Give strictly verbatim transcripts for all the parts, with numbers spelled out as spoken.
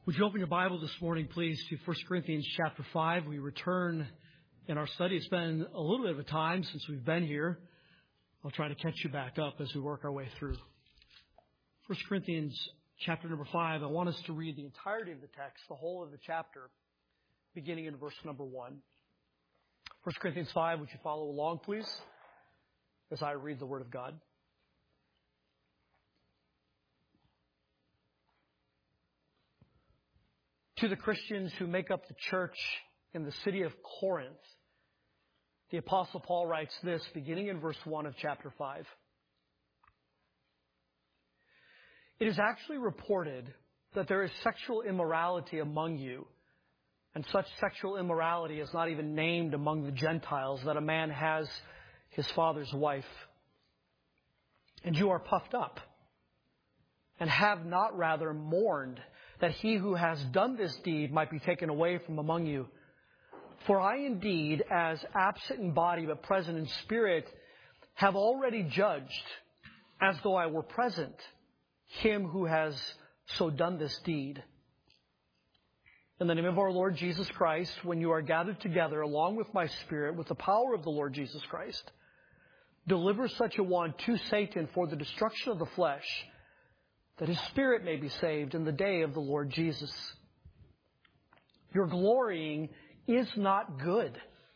Would you open your Bible this morning, please, to First Corinthians chapter five. We return in our study. It's been a little bit of a time since we've been here. I'll try to catch you back up as we work our way through. First Corinthians chapter number five. I want us to read the entirety of the text, the whole of the chapter, beginning in verse number one. First Corinthians five, would you follow along, please, as I read the Word of God? To the Christians who make up the church in the city of Corinth, the Apostle Paul writes this, beginning in verse one of chapter five. It is actually reported that there is sexual immorality among you, and such sexual immorality is not even named among the Gentiles, that a man has his father's wife. And you are puffed up, and have not rather mourned that he who has done this deed might be taken away from among you. For I indeed, as absent in body but present in spirit, have already judged, as though I were present, him who has so done this deed. In the name of our Lord Jesus Christ, when you are gathered together along with my spirit, with the power of the Lord Jesus Christ, deliver such a one to Satan for the destruction of the flesh, that his spirit may be saved in the day of the Lord Jesus. Your glorying is not good.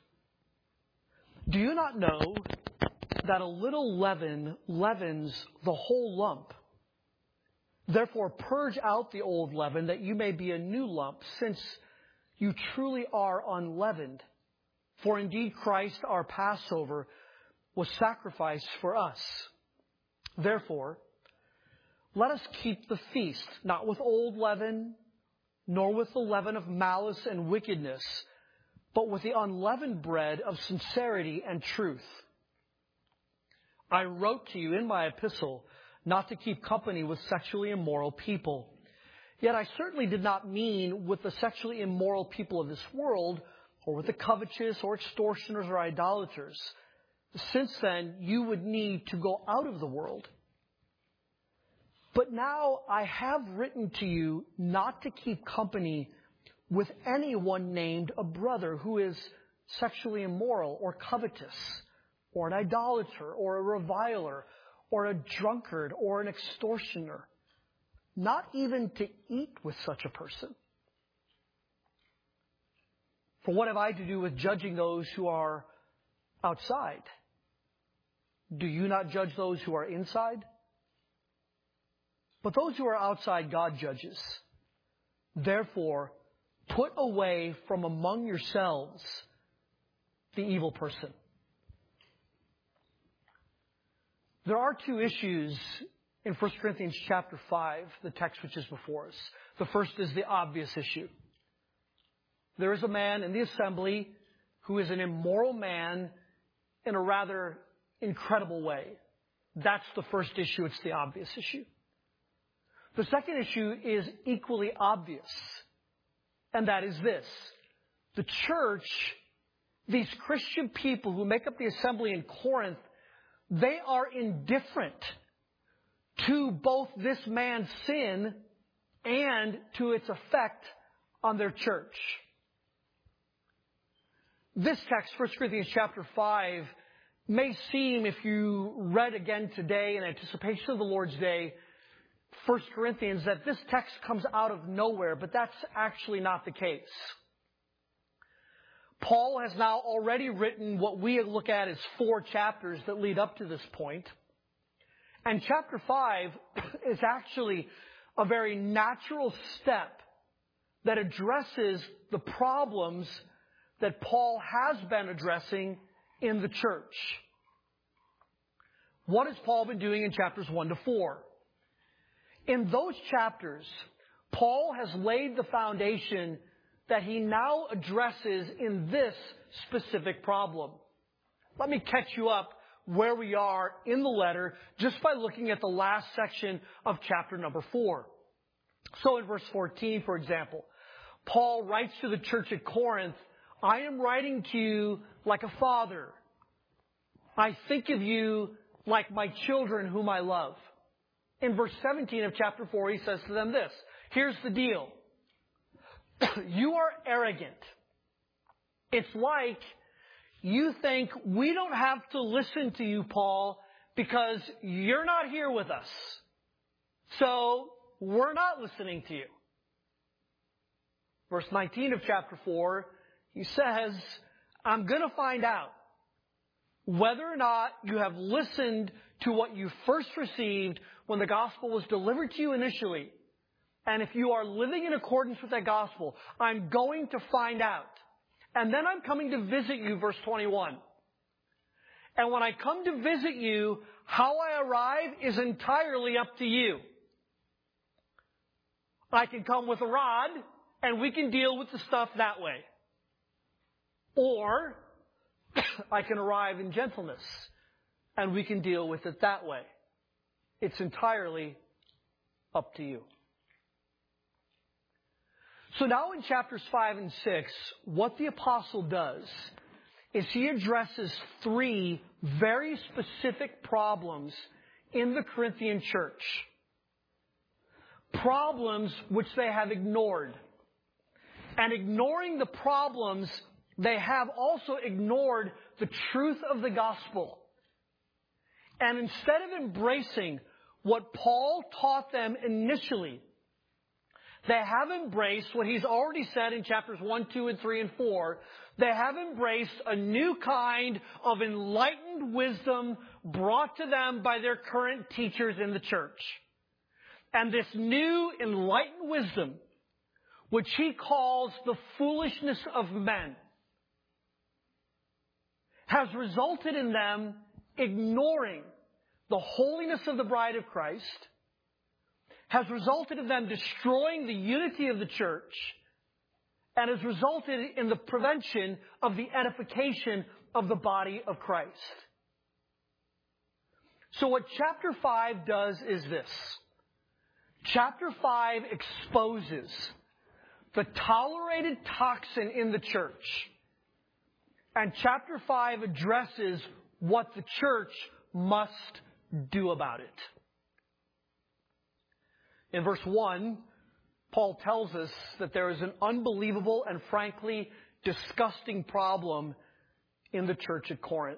Do you not know that a little leaven leavens the whole lump? Therefore purge out the old leaven, that you may be a new lump, since you truly are unleavened. For indeed Christ, our Passover, was sacrificed for us. Therefore, let us keep the feast, not with old leaven, nor with the leaven of malice and wickedness, but with the unleavened bread of sincerity and truth. I wrote to you in my epistle not to keep company with sexually immoral people. Yet I certainly did not mean with the sexually immoral people of this world, or with the covetous, or extortioners, or idolaters. Since then, you would need to go out of the world. But now I have written to you not to keep company with anyone named a brother who is sexually immoral or covetous or an idolater or a reviler or a drunkard or an extortioner, not even to eat with such a person. For what have I to do with judging those who are outside? Do you not judge those who are inside? But those who are outside, God judges. Therefore, put away from among yourselves the evil person. There are two issues in First Corinthians chapter five, the text which is before us. The first is the obvious issue. There is a man in the assembly who is an immoral man in a rather incredible way. That's the first issue. It's the obvious issue. The second issue is equally obvious, and that is this. The church, these Christian people who make up the assembly in Corinth, they are indifferent to both this man's sin and to its effect on their church. This text, First Corinthians chapter five, may seem, if you read again today in anticipation of the Lord's Day, First Corinthians, that this text comes out of nowhere, but that's actually not the case. Paul has now already written what we look at as four chapters that lead up to this point. And chapter five is actually a very natural step that addresses the problems that Paul has been addressing in the church. What has Paul been doing in chapters one to four? In those chapters, Paul has laid the foundation that he now addresses in this specific problem. Let me catch you up where we are in the letter just by looking at the last section of chapter number four. So in verse fourteen, for example, Paul writes to the church at Corinth, I am writing to you like a father. I think of you like my children whom I love. In verse seventeen of chapter four, he says to them this. Here's the deal. You are arrogant. It's like you think we don't have to listen to you, Paul, because you're not here with us. So we're not listening to you. Verse nineteen of chapter four, he says, I'm going to find out whether or not you have listened to what you first received when the gospel was delivered to you initially. And if you are living in accordance with that gospel, I'm going to find out. And then I'm coming to visit you, verse twenty-one. And when I come to visit you, how I arrive is entirely up to you. I can come with a rod, and we can deal with the stuff that way. Or I can arrive in gentleness, and we can deal with it that way. It's entirely up to you. So now in chapters five and six, what the apostle does is he addresses three very specific problems in the Corinthian church. Problems which they have ignored. And ignoring the problems, they have also ignored the truth of the gospel. And instead of embracing what Paul taught them initially, they have embraced what he's already said in chapters one, two, and three, and four. They have embraced a new kind of enlightened wisdom brought to them by their current teachers in the church. And this new enlightened wisdom, which he calls the foolishness of men, has resulted in them ignoring the holiness of the bride of Christ, has resulted in them destroying the unity of the church, and has resulted in the prevention of the edification of the body of Christ. So what chapter five does is this. Chapter five exposes the tolerated toxin in the church. And chapter five addresses what the church must do about it. In verse one, Paul tells us that there is an unbelievable and frankly disgusting problem in the church at Corinth.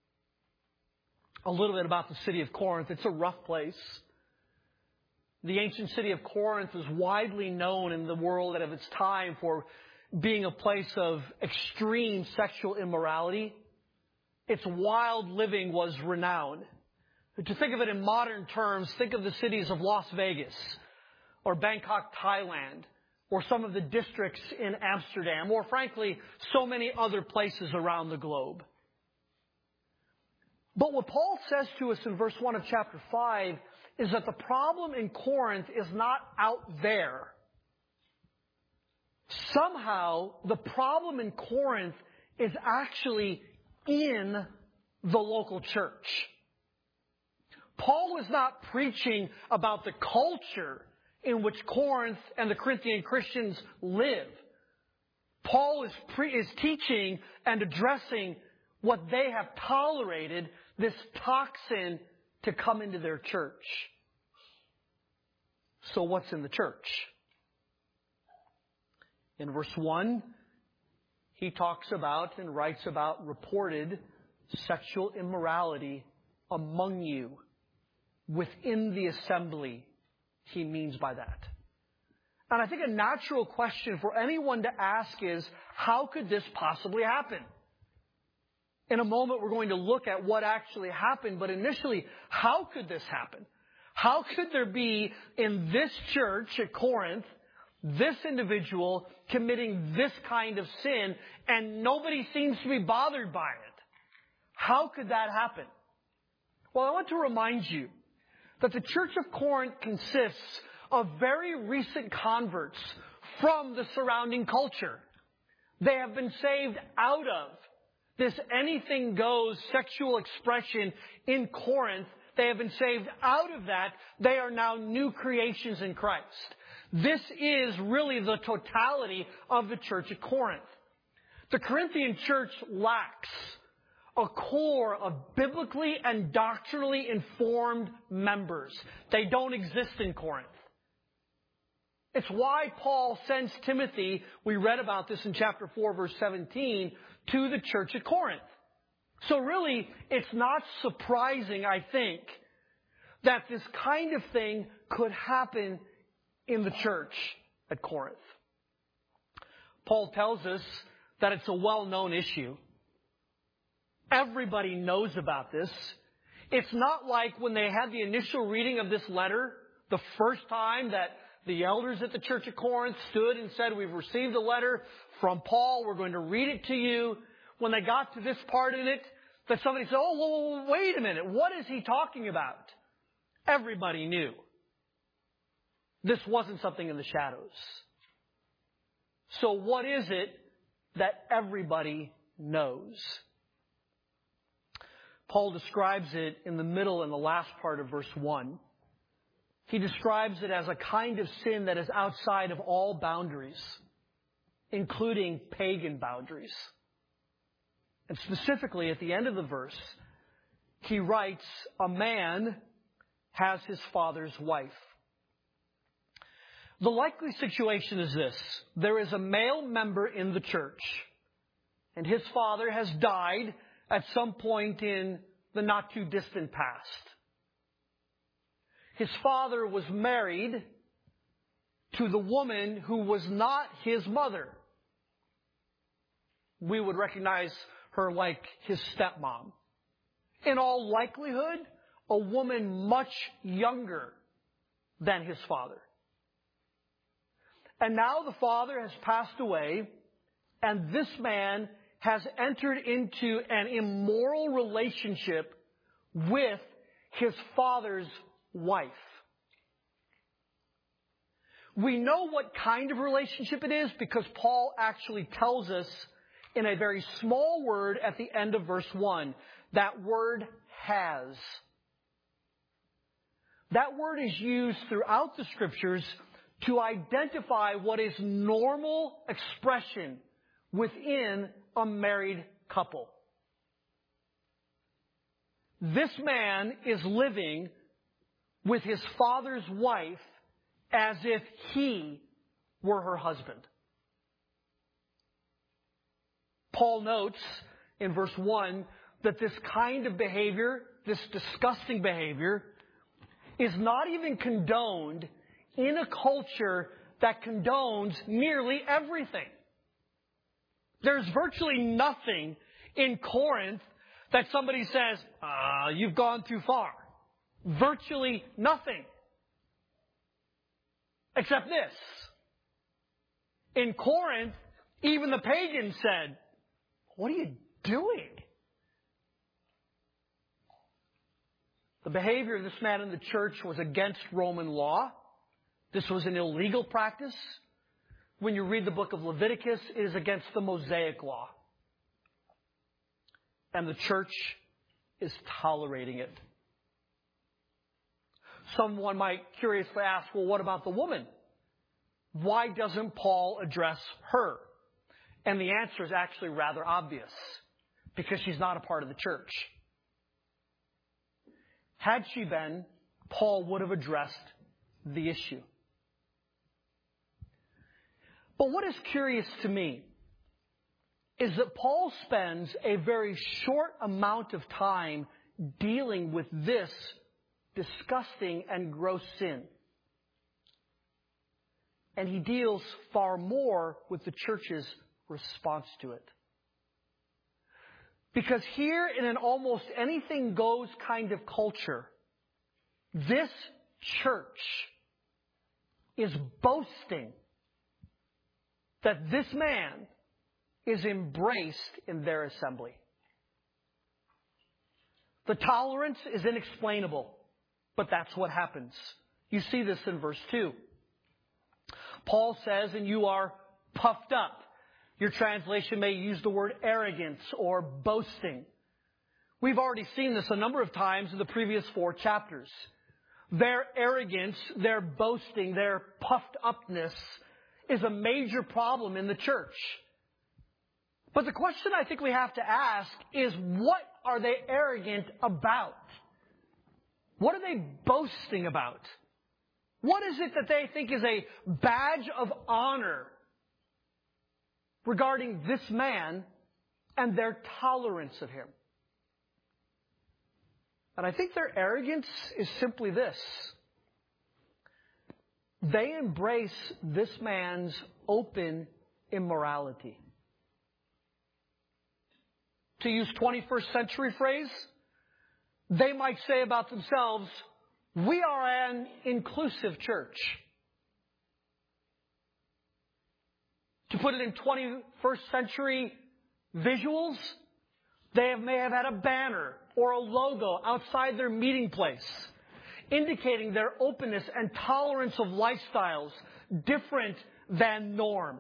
A little bit about the city of Corinth. It's a rough place. The ancient city of Corinth is widely known in the world and of its time for being a place of extreme sexual immorality. Its wild living was renowned. To think of it in modern terms, think of the cities of Las Vegas or Bangkok, Thailand, or some of the districts in Amsterdam, or frankly, so many other places around the globe. But what Paul says to us in verse one of chapter five is that the problem in Corinth is not out there. Somehow, the problem in Corinth is actually in the local church. Paul is not preaching about the culture in which Corinth and the Corinthian Christians live. Paul is, pre- is teaching and addressing what they have tolerated, this toxin, to come into their church. So what's in the church? In verse one, he talks about and writes about reported sexual immorality among you, within the assembly, he means by that. And I think a natural question for anyone to ask is, how could this possibly happen? In a moment, we're going to look at what actually happened, but initially, how could this happen? How could there be in this church at Corinth, this individual committing this kind of sin, and nobody seems to be bothered by it? How could that happen? Well, I want to remind you that the church of Corinth consists of very recent converts from the surrounding culture. They have been saved out of this anything goes sexual expression in Corinth. They have been saved out of that. They are now new creations in Christ. This is really the totality of the church at Corinth. The Corinthian church lacks a core of biblically and doctrinally informed members. They don't exist in Corinth. It's why Paul sends Timothy, we read about this in chapter four, verse seventeen, to the church at Corinth. So really, it's not surprising, I think, that this kind of thing could happen in the church at Corinth. Paul tells us that it's a well-known issue. Everybody knows about this. It's not like when they had the initial reading of this letter, the first time that the elders at the church of Corinth stood and said, we've received a letter from Paul, we're going to read it to you. When they got to this part in it, that somebody said, oh, well, wait a minute, what is he talking about? Everybody knew. This wasn't something in the shadows. So what is it that everybody knows? Paul describes it in the middle and the last part of verse one. He describes it as a kind of sin that is outside of all boundaries, including pagan boundaries. And specifically at the end of the verse, he writes, a man has his father's wife. The likely situation is this. There is a male member in the church, and his father has died at some point in the not too distant past. His father was married to the woman who was not his mother. We would recognize her like his stepmom. In all likelihood, a woman much younger than his father. And now the father has passed away, and this man has entered into an immoral relationship with his father's wife. We know what kind of relationship it is because Paul actually tells us in a very small word at the end of verse one. That word has. That word is used throughout the Scriptures to identify what is normal expression within a married couple. This man is living with his father's wife as if he were her husband. Paul notes in verse one that this kind of behavior, this disgusting behavior, is not even condoned in a culture that condones nearly everything. There's virtually nothing in Corinth that somebody says, ah, you've gone too far. Virtually nothing. Except this. In Corinth, even the pagans said, what are you doing? The behavior of this man in the church was against Roman law. This was an illegal practice. When you read the book of Leviticus, it is against the Mosaic law. And the church is tolerating it. Someone might curiously ask, well, what about the woman? Why doesn't Paul address her? And the answer is actually rather obvious. Because she's not a part of the church. Had she been, Paul would have addressed the issue. But what is curious to me is that Paul spends a very short amount of time dealing with this disgusting and gross sin. And he deals far more with the church's response to it. Because here in an almost anything goes kind of culture, this church is boasting that this man is embraced in their assembly. The tolerance is inexplainable, but that's what happens. You see this in verse two. Paul says, and you are puffed up. Your translation may use the word arrogance or boasting. We've already seen this a number of times in the previous four chapters. Their arrogance, their boasting, their puffed upness is a major problem in the church. But the question I think we have to ask is, what are they arrogant about? What are they boasting about? What is it that they think is a badge of honor regarding this man and their tolerance of him? And I think their arrogance is simply this. They embrace this man's open immorality. To use twenty-first century phrase, they might say about themselves, we are an inclusive church. To put it in twenty-first century visuals, they have, may have had a banner or a logo outside their meeting place indicating their openness and tolerance of lifestyles different than norm.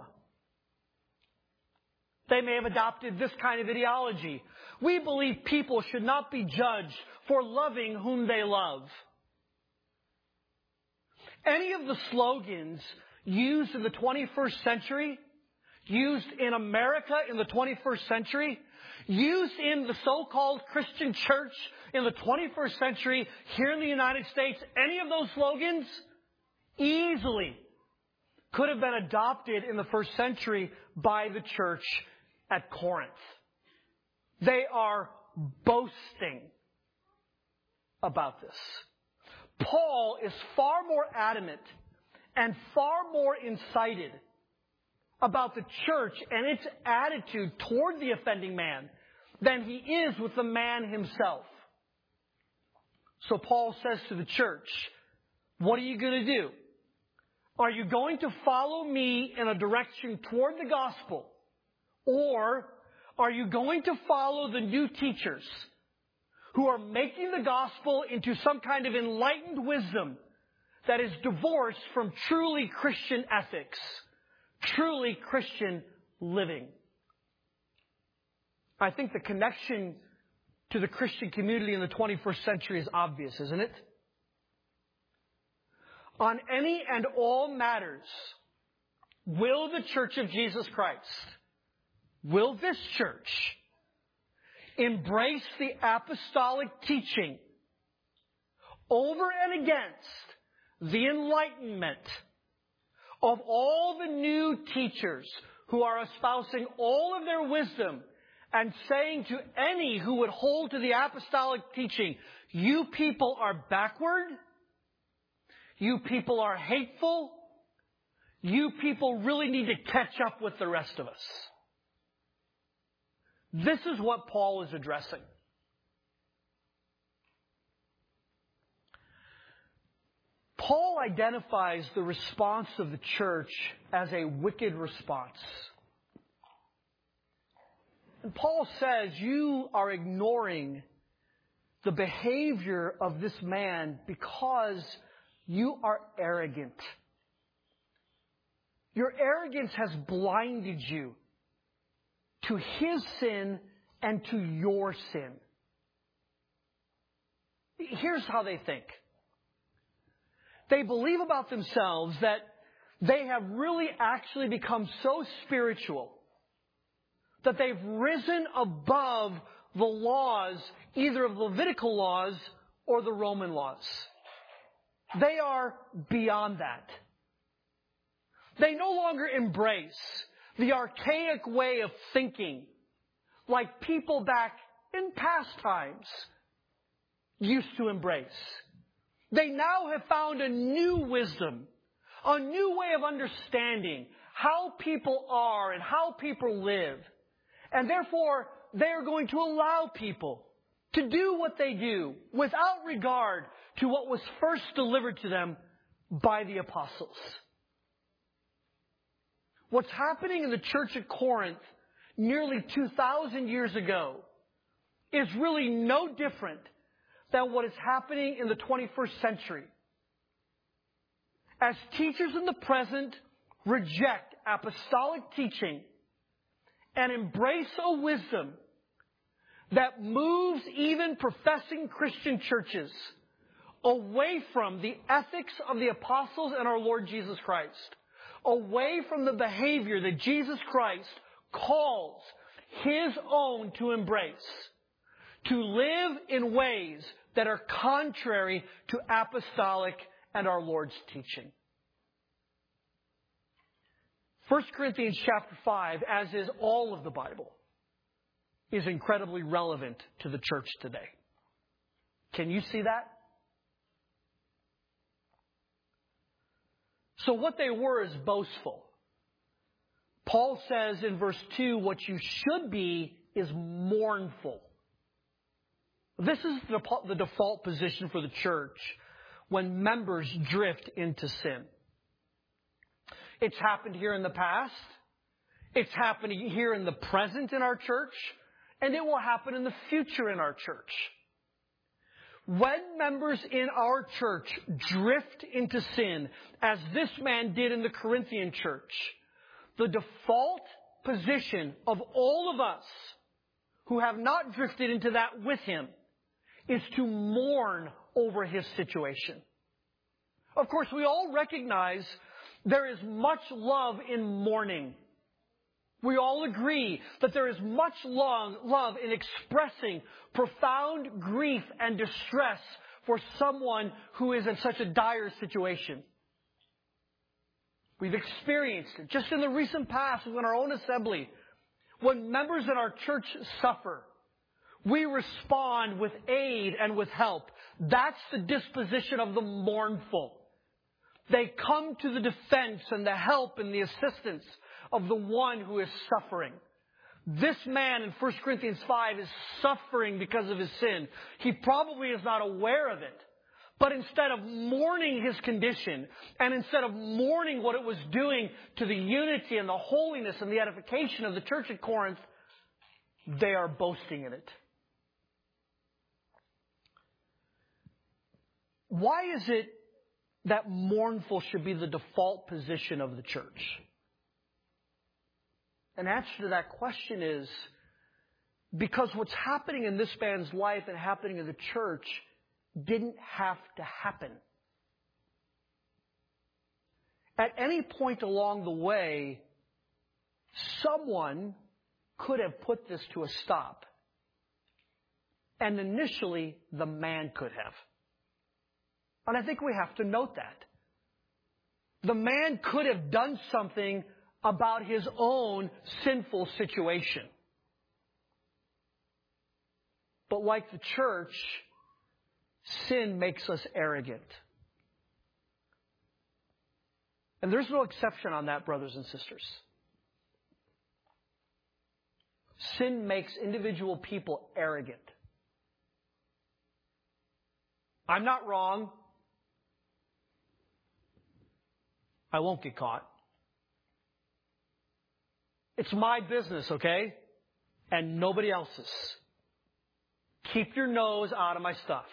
They may have adopted this kind of ideology. We believe people should not be judged for loving whom they love. Any of the slogans used in the twenty-first century, used in America in the twenty-first century, used in the so-called Christian church in the twenty-first century here in the United States, any of those slogans easily could have been adopted in the first century by the church at Corinth. They are boasting about this. Paul is far more adamant and far more incited about the church and its attitude toward the offending man than he is with the man himself. So Paul says to the church, what are you going to do? Are you going to follow me in a direction toward the gospel? Or are you going to follow the new teachers who are making the gospel into some kind of enlightened wisdom that is divorced from truly Christian ethics, truly Christian living? I think the connection to the Christian community in the twenty-first century is obvious, isn't it? On any and all matters, will the Church of Jesus Christ, will this church embrace the apostolic teaching over and against the enlightenment of all the new teachers who are espousing all of their wisdom and saying to any who would hold to the apostolic teaching, you people are backward, you people are hateful, you people really need to catch up with the rest of us? This is what Paul is addressing. Paul identifies the response of the church as a wicked response. And Paul says, you are ignoring the behavior of this man because you are arrogant. Your arrogance has blinded you to his sin and to your sin. Here's how they think. They believe about themselves that they have really actually become so spiritual that they've risen above the laws, either of Levitical laws or the Roman laws. They are beyond that. They no longer embrace the archaic way of thinking like people back in past times used to embrace. They now have found a new wisdom, a new way of understanding how people are and how people live. And therefore, they are going to allow people to do what they do without regard to what was first delivered to them by the apostles. What's happening in the church at Corinth nearly two thousand years ago is really no different than what is happening in the twenty-first century. As teachers in the present reject apostolic teaching and embrace a wisdom that moves even professing Christian churches away from the ethics of the apostles and our Lord Jesus Christ, away from the behavior that Jesus Christ calls his own to embrace, to live in ways that are contrary to apostolic and our Lord's teaching. First Corinthians chapter five, as is all of the Bible, is incredibly relevant to the church today. Can you see that? So what they were is boastful. Paul says in verse two, what you should be is mournful. This is the, the default position for the church when members drift into sin. It's happened here in the past. It's happening here in the present in our church. And it will happen in the future in our church. When members in our church drift into sin, as this man did in the Corinthian church, the default position of all of us who have not drifted into that with him is to mourn over his situation. Of course, we all recognize there is much love in mourning. We all agree that there is much love, love in expressing profound grief and distress for someone who is in such a dire situation. We've experienced it just in the recent past within our own assembly. When members in our church suffer, we respond with aid and with help. That's the disposition of the mournful. They come to the defense and the help and the assistance of the one who is suffering. This man in First Corinthians five is suffering because of his sin. He probably is not aware of it. But instead of mourning his condition, and instead of mourning what it was doing to the unity and the holiness and the edification of the church at Corinth, they are boasting in it. Why is it that mournful should be the default position of the church? An answer to that question is because what's happening in this man's life and happening in the church didn't have to happen. At any point along the way, someone could have put this to a stop. And initially, the man could have. And I think we have to note that. The man could have done something about his own sinful situation. But like the church, sin makes us arrogant. And there's no exception on that, brothers and sisters. Sin makes individual people arrogant. I'm not wrong. I won't get caught. It's my business, okay? And nobody else's. Keep your nose out of my stuff.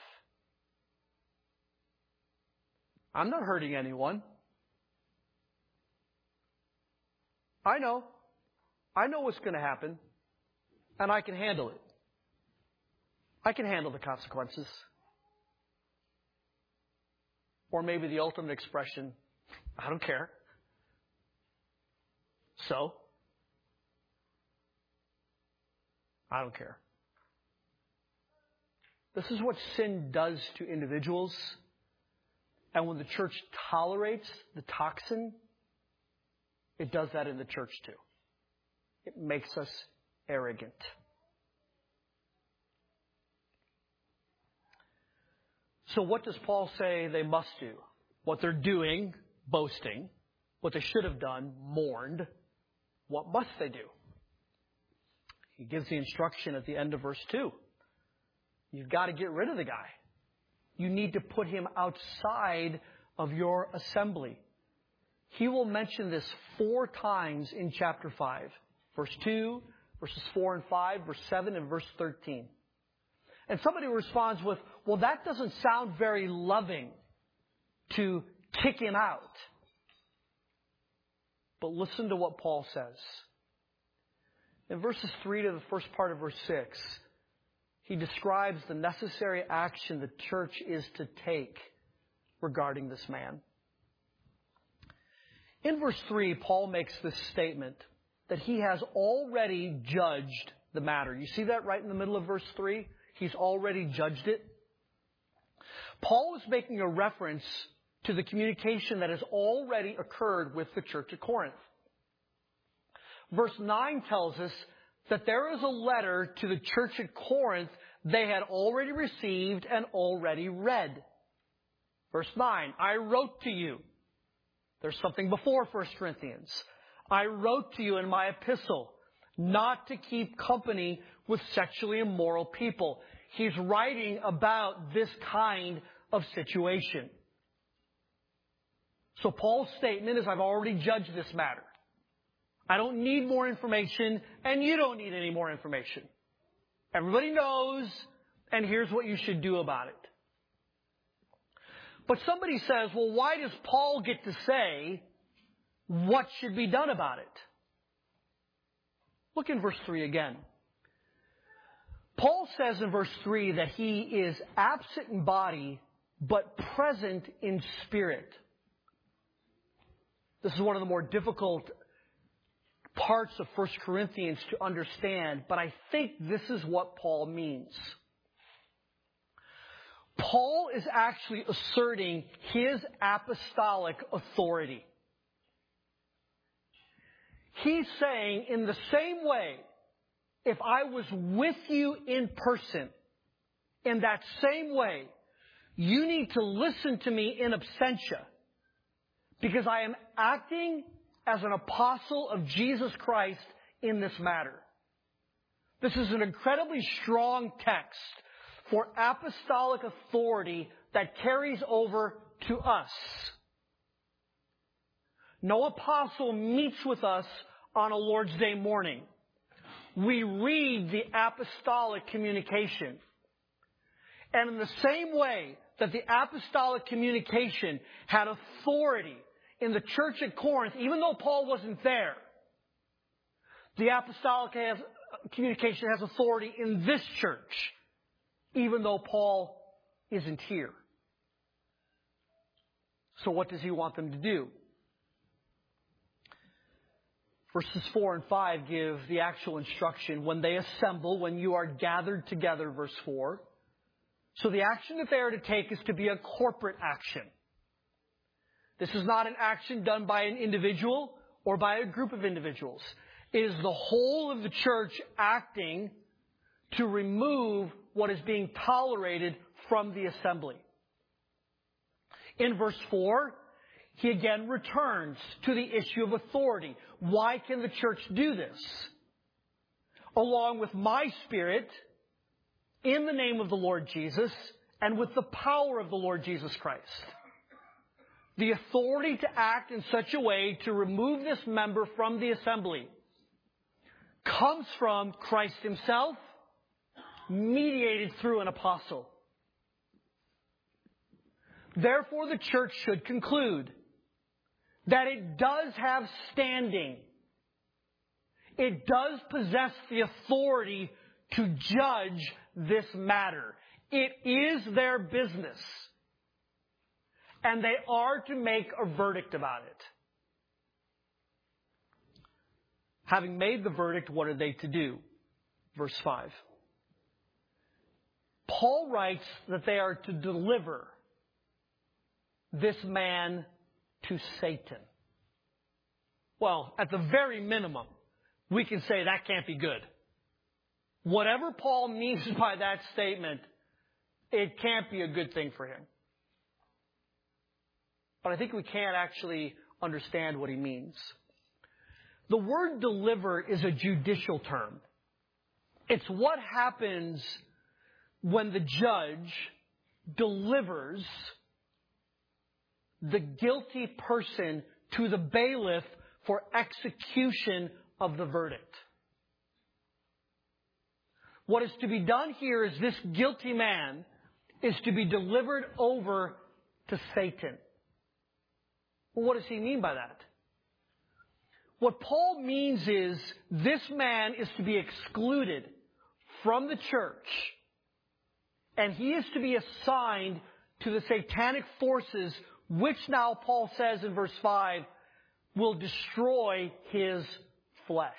I'm not hurting anyone. I know. I know what's going to happen. And I can handle it. I can handle the consequences. Or maybe the ultimate expression, I don't care. So? I don't care. This is what sin does to individuals. And when the church tolerates the toxin, it does that in the church too. It makes us arrogant. So what does Paul say they must do? What they're doing, boasting. What they should have done, mourned. What must they do? He gives the instruction at the end of verse two. You've got to get rid of the guy. You need to put him outside of your assembly. He will mention this four times in chapter five. Verse two, verses four and five, verse seven, and verse thirteen. And somebody responds with, well, that doesn't sound very loving to kick him out. But listen to what Paul says. In verses three to the first part of verse six, he describes the necessary action the church is to take regarding this man. In verse three, Paul makes this statement that he has already judged the matter. You see that right in the middle of verse three? He's already judged it. Paul is making a reference to the communication that has already occurred with the church at Corinth. Verse nine tells us that there is a letter to the church at Corinth they had already received and already read. Verse nine, I wrote to you. There's something before First Corinthians. I wrote to you in my epistle not to keep company with sexually immoral people. He's writing about this kind of situation. So Paul's statement is, I've already judged this matter. I don't need more information, and you don't need any more information. Everybody knows, and here's what you should do about it. But somebody says, well, why does Paul get to say what should be done about it? Look in verse three again. Paul says in verse three that he is absent in body, but present in spirit. This is one of the more difficult parts of First Corinthians to understand, but I think this is what Paul means. Paul is actually asserting his apostolic authority. He's saying, in the same way, if I was with you in person, in that same way, you need to listen to me in absentia, because I am acting as an apostle of Jesus Christ in this matter. This is an incredibly strong text for apostolic authority that carries over to us. No apostle meets with us on a Lord's Day morning. We read the apostolic communication. And in the same way that the apostolic communication had authority in the church at Corinth, even though Paul wasn't there, the apostolic has, communication has authority in this church, even though Paul isn't here. So what does he want them to do? Verses four and five give the actual instruction. When they assemble, when you are gathered together, verse four. So the action that they are to take is to be a corporate action. This is not an action done by an individual or by a group of individuals. It is the whole of the church acting to remove what is being tolerated from the assembly. In verse four, he again returns to the issue of authority. Why can the church do this? Along with my spirit, in the name of the Lord Jesus, and with the power of the Lord Jesus Christ. The authority to act in such a way to remove this member from the assembly comes from Christ himself, mediated through an apostle. Therefore, the church should conclude that it does have standing. It does possess the authority to judge this matter. It is their business. And they are to make a verdict about it. Having made the verdict, what are they to do? Verse five. Paul writes that they are to deliver this man to Satan. Well, at the very minimum, we can say that can't be good. Whatever Paul means by that statement, it can't be a good thing for him. But I think we can't actually understand what he means. The word deliver is a judicial term. It's what happens when the judge delivers the guilty person to the bailiff for execution of the verdict. What is to be done here is this guilty man is to be delivered over to Satan. Well, what does he mean by that? What Paul means is this man is to be excluded from the church, and he is to be assigned to the satanic forces, which now Paul says in verse five, will destroy his flesh.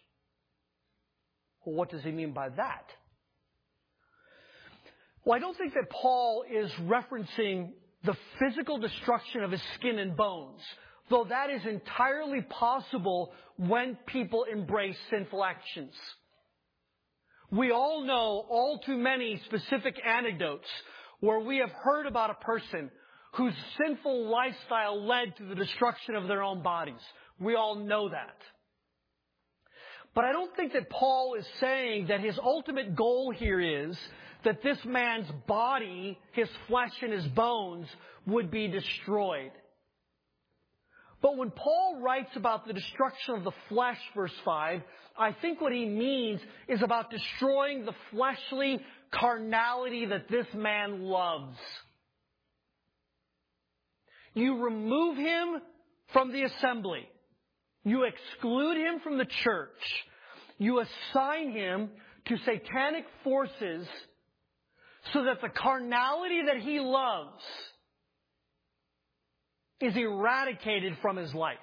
Well, what does he mean by that? Well, I don't think that Paul is referencing the physical destruction of his skin and bones, though that is entirely possible when people embrace sinful actions. We all know all too many specific anecdotes where we have heard about a person whose sinful lifestyle led to the destruction of their own bodies. We all know that. But I don't think that Paul is saying that his ultimate goal here is that this man's body, his flesh and his bones, would be destroyed. But when Paul writes about the destruction of the flesh, verse five, I think what he means is about destroying the fleshly carnality that this man loves. You remove him from the assembly. You exclude him from the church. You assign him to satanic forces so that the carnality that he loves is eradicated from his life.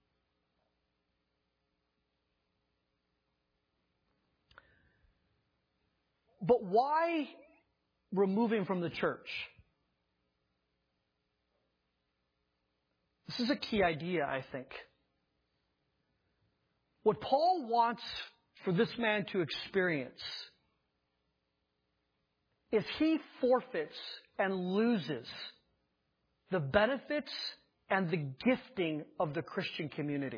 But why remove him from the church? This is a key idea, I think. What Paul wants for this man to experience is he forfeits and loses the benefits and the gifting of the Christian community.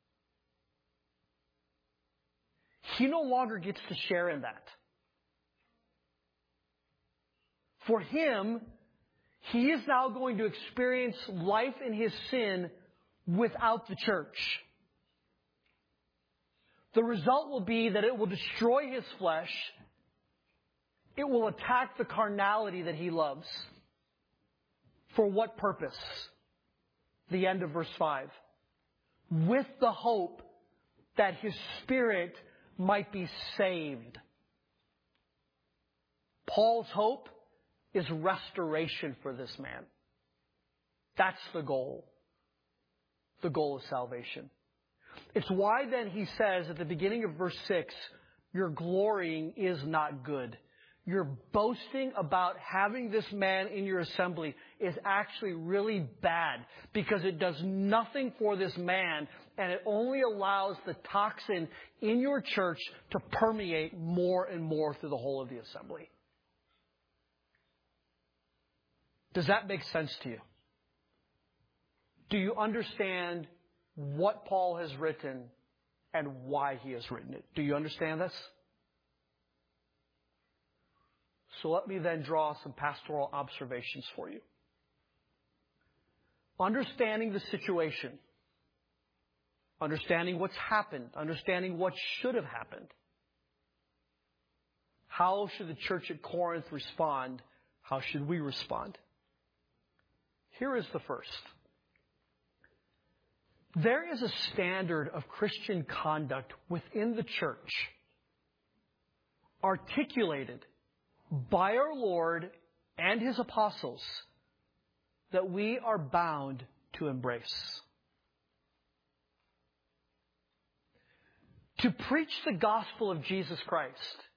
He no longer gets to share in that. For him, he is now going to experience life in his sin without the church. The result will be that it will destroy his flesh. It will attack the carnality that he loves. For what purpose? The end of verse five. With the hope that his spirit might be saved. Paul's hope is restoration for this man. That's the goal. The goal of salvation. It's why then he says at the beginning of verse six, your glorying is not good. Your boasting about having this man in your assembly is actually really bad because it does nothing for this man and it only allows the toxin in your church to permeate more and more through the whole of the assembly. Does that make sense to you? Do you understand what Paul has written and why he has written it? Do you understand this? So let me then draw some pastoral observations for you. Understanding the situation, understanding what's happened, understanding what should have happened. How should the church at Corinth respond? How should we respond? Here is the first. There is a standard of Christian conduct within the church articulated by our Lord and His apostles that we are bound to embrace. To preach the gospel of Jesus Christ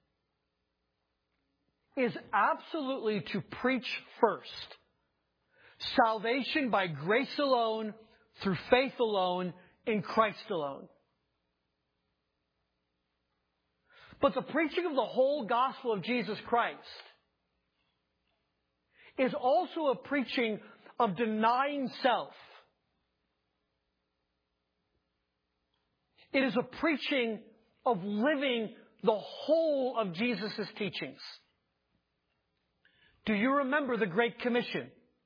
is absolutely to preach first salvation by grace alone, through faith alone, in Christ alone. But the preaching of the whole gospel of Jesus Christ is also a preaching of denying self. It is a preaching of living the whole of Jesus' teachings. Do you remember the Great Commission?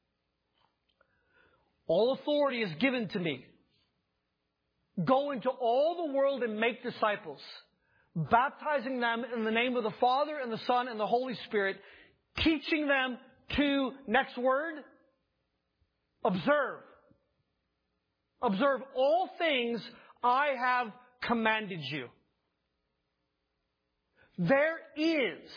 All authority is given to me. Go into all the world and make disciples, baptizing them in the name of the Father and the Son and the Holy Spirit, teaching them to, next word, observe. Observe all things I have commanded you. There is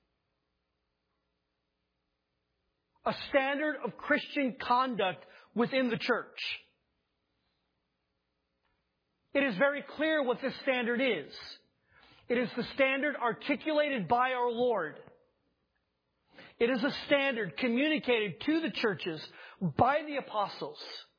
a standard of Christian conduct within the church. It is very clear what this standard is. It is the standard articulated by our Lord. It is a standard communicated to the churches by the apostles.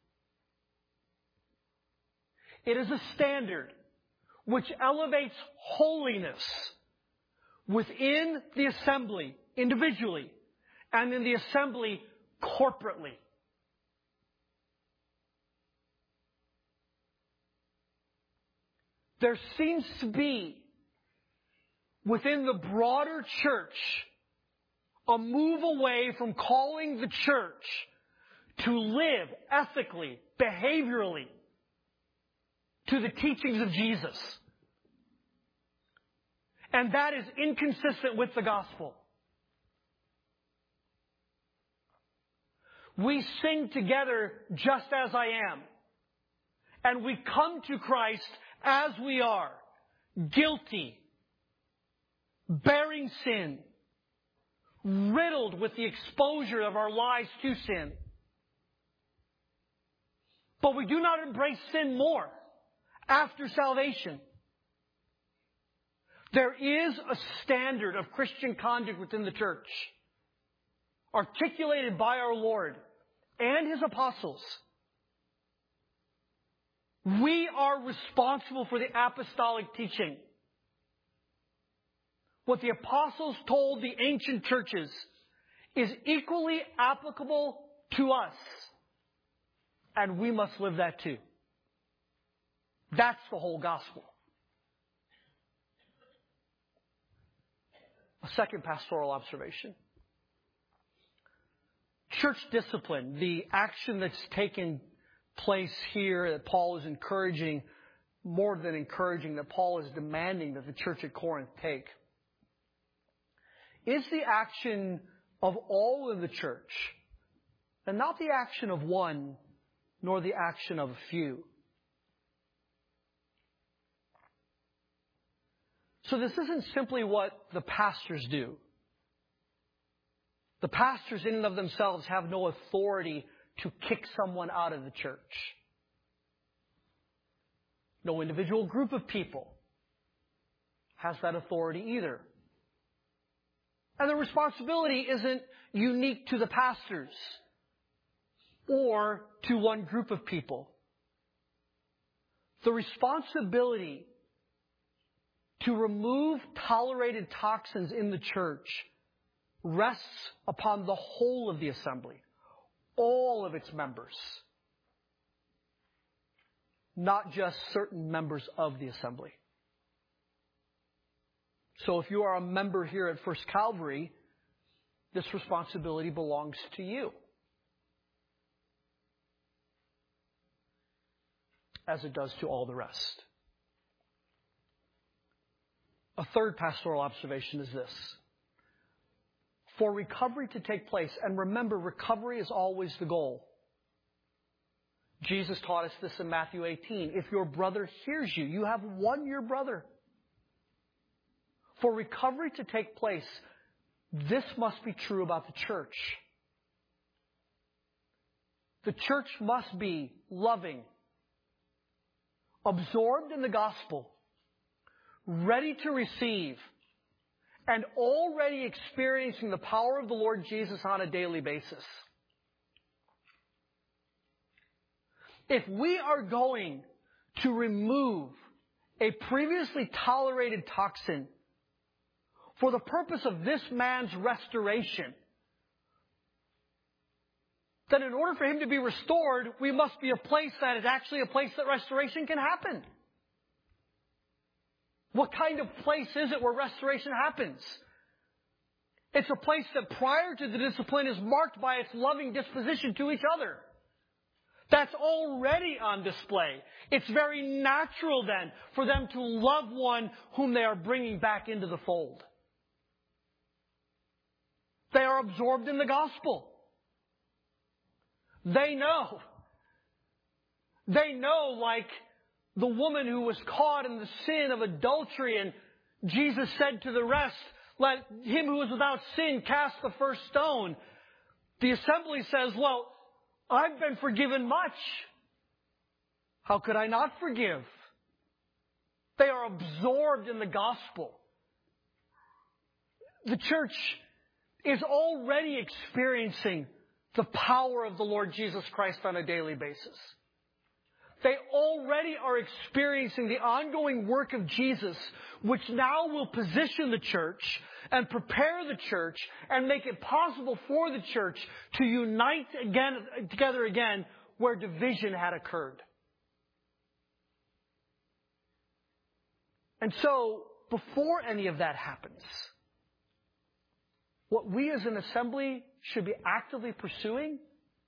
It is a standard which elevates holiness within the assembly individually and in the assembly corporately. There seems to be within the broader church a move away from calling the church to live ethically, behaviorally, to the teachings of Jesus. And that is inconsistent with the gospel. We sing together just as I am. And we come to Christ as we are, guilty, bearing sin, riddled with the exposure of our lives to sin. But we do not embrace sin more after salvation. There is a standard of Christian conduct within the church, articulated by our Lord and His apostles. We are responsible for the apostolic teaching. What the apostles told the ancient churches is equally applicable to us. And we must live that too. That's the whole gospel. A second pastoral observation. Church discipline, the action that's taken place here that Paul is encouraging, more than encouraging, that Paul is demanding that the church at Corinth take, is the action of all of the church, and not the action of one, nor the action of a few. So this isn't simply what the pastors do. The pastors in and of themselves have no authority to kick someone out of the church. No individual group of people has that authority either. And the responsibility isn't unique to the pastors or to one group of people. The responsibility to remove tolerated toxins in the church rests upon the whole of the assembly, all of its members, not just certain members of the assembly. So if you are a member here at First Calvary, this responsibility belongs to you, as it does to all the rest. A third pastoral observation is this. For recovery to take place, and remember, recovery is always the goal. Jesus taught us this in Matthew eighteen. If your brother hears you, you have won your brother. For recovery to take place, this must be true about the church. The church must be loving, absorbed in the gospel, ready to receive, and already experiencing the power of the Lord Jesus on a daily basis. If we are going to remove a previously tolerated toxin for the purpose of this man's restoration, then in order for him to be restored, we must be a place that is actually a place that restoration can happen. What kind of place is it where restoration happens? It's a place that prior to the discipline is marked by its loving disposition to each other. That's already on display. It's very natural then for them to love one whom they are bringing back into the fold. They are absorbed in the gospel. They know. They know, like the woman who was caught in the sin of adultery, and Jesus said to the rest, let him who is without sin cast the first stone. The assembly says, well, I've been forgiven much. How could I not forgive? They are absorbed in the gospel. The church is already experiencing the power of the Lord Jesus Christ on a daily basis. They already are experiencing the ongoing work of Jesus, which now will position the church and prepare the church and make it possible for the church to unite again, together again where division had occurred. And so, before any of that happens, what we as an assembly should be actively pursuing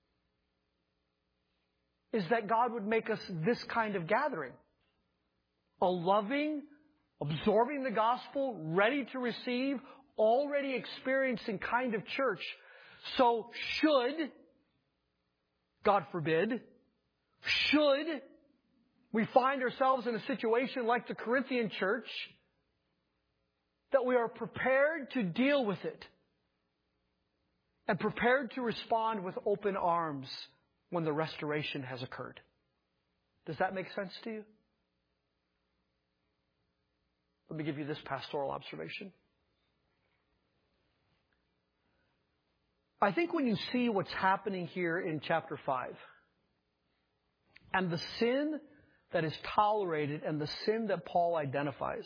is that God would make us this kind of gathering. A loving, absorbing the gospel, ready to receive, already experiencing kind of church. So should, God forbid, should we find ourselves in a situation like the Corinthian church, that we are prepared to deal with it and prepared to respond with open arms when the restoration has occurred. Does that make sense to you? Let me give you this pastoral observation. I think when you see what's happening here in chapter five, and the sin that is tolerated and the sin that Paul identifies,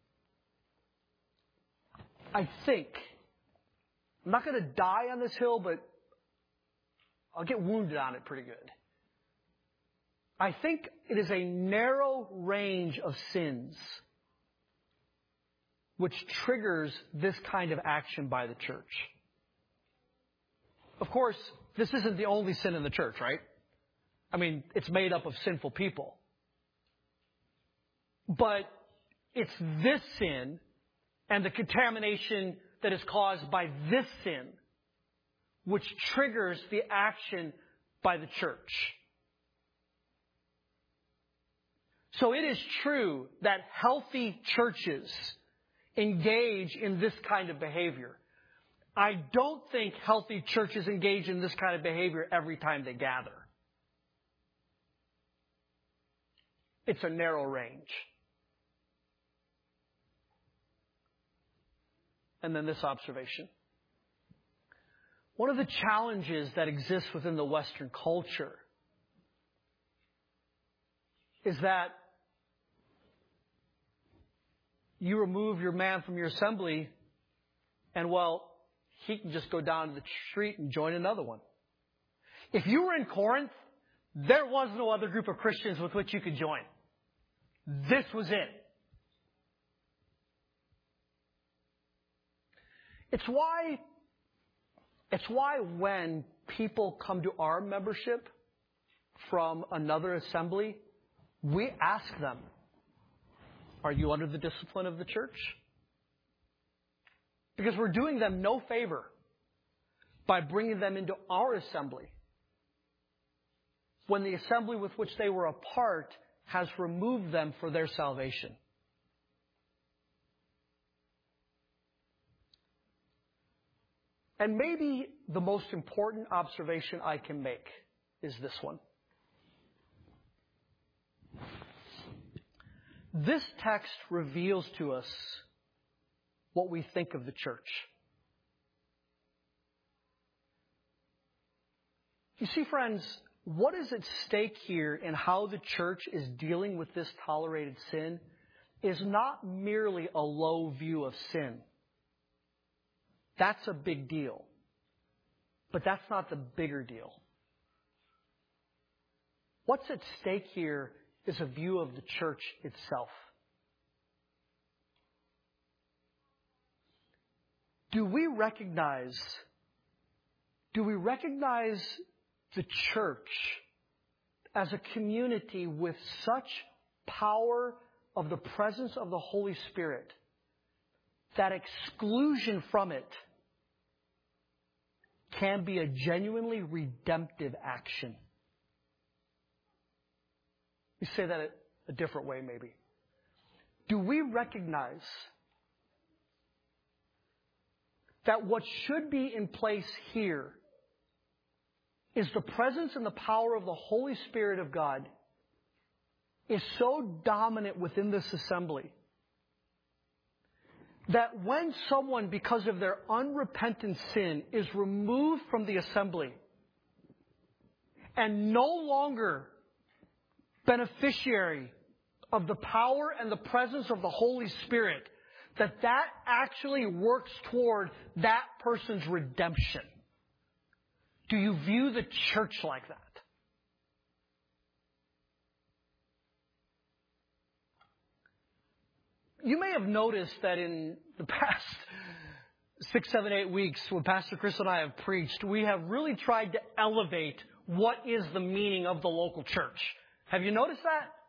I think, I'm not going to die on this hill, but I'll get wounded on it pretty good. I think it is a narrow range of sins which triggers this kind of action by the church. Of course, this isn't the only sin in the church, right? I mean, it's made up of sinful people. But it's this sin and the contamination that is caused by this sin which triggers the action by the church. So it is true that healthy churches engage in this kind of behavior. I don't think healthy churches engage in this kind of behavior every time they gather. It's a narrow range. And then this observation. One of the challenges that exists within the Western culture is that you remove your man from your assembly and, well, he can just go down to the street and join another one. If you were in Corinth, there was no other group of Christians with which you could join. This was it. It's why, it's why when people come to our membership from another assembly, we ask them, are you under the discipline of the church? Because we're doing them no favor by bringing them into our assembly when the assembly with which they were a part has removed them for their salvation. And maybe the most important observation I can make is this one. This text reveals to us what we think of the church. You see, friends, what is at stake here in how the church is dealing with this tolerated sin is not merely a low view of sin. That's a big deal. But that's not the bigger deal. What's at stake here is a view of the church itself. Do we recognize, do we recognize the church as a community with such power of the presence of the Holy Spirit that exclusion from it can be a genuinely redemptive action? We say that a different way, maybe. Do we recognize that what should be in place here is the presence and the power of the Holy Spirit of God is so dominant within this assembly that when someone, because of their unrepentant sin, is removed from the assembly and no longer beneficiary of the power and the presence of the Holy Spirit, that that actually works toward that person's redemption. Do you view the church like that? You may have noticed that in the past six, seven, eight weeks, when Pastor Chris and I have preached, we have really tried to elevate what is the meaning of the local church. Have you noticed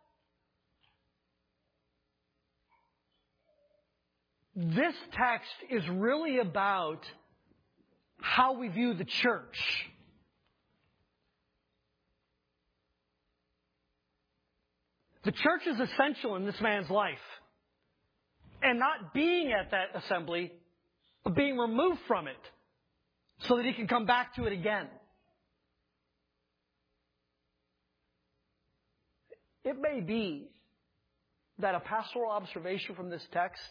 that? This text is really about how we view the church. The church is essential in this man's life. And not being at that assembly, but being removed from it so that he can come back to it again. It may be that a pastoral observation from this text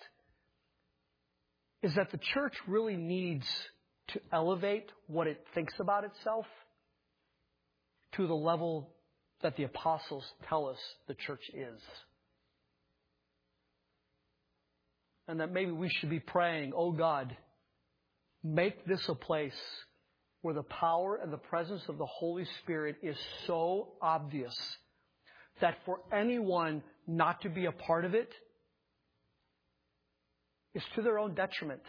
is that the church really needs to elevate what it thinks about itself to the level that the apostles tell us the church is. And that maybe we should be praying, oh God, make this a place where the power and the presence of the Holy Spirit is so obvious that for anyone not to be a part of it is to their own detriment.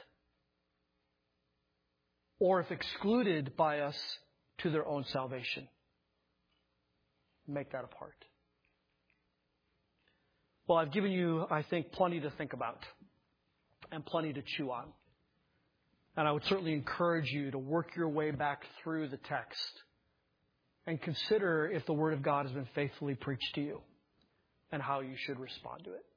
Or if excluded by us, to their own salvation. Make that a part. Well, I've given you, I think, plenty to think about. And plenty to chew on. And I would certainly encourage you to work your way back through the text and consider if the Word of God has been faithfully preached to you and how you should respond to it.